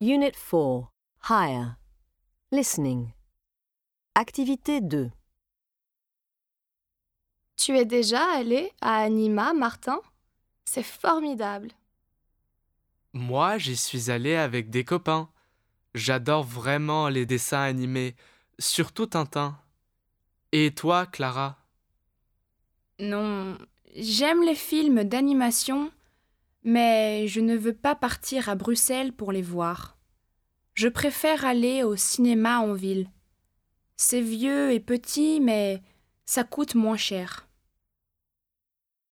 Unit 4. Higher. Listening. Activité 2. Tu es déjà allé à Anima, Martin? C'est formidable. Moi, j'y suis allé avec des copains. J'adore vraiment les dessins animés, surtout Tintin. Et toi, Clara? Non, j'aime les films d'animation, mais je ne veux pas partir à Bruxelles pour les voir. Je préfère aller au cinéma en ville. C'est vieux et petit, mais ça coûte moins cher.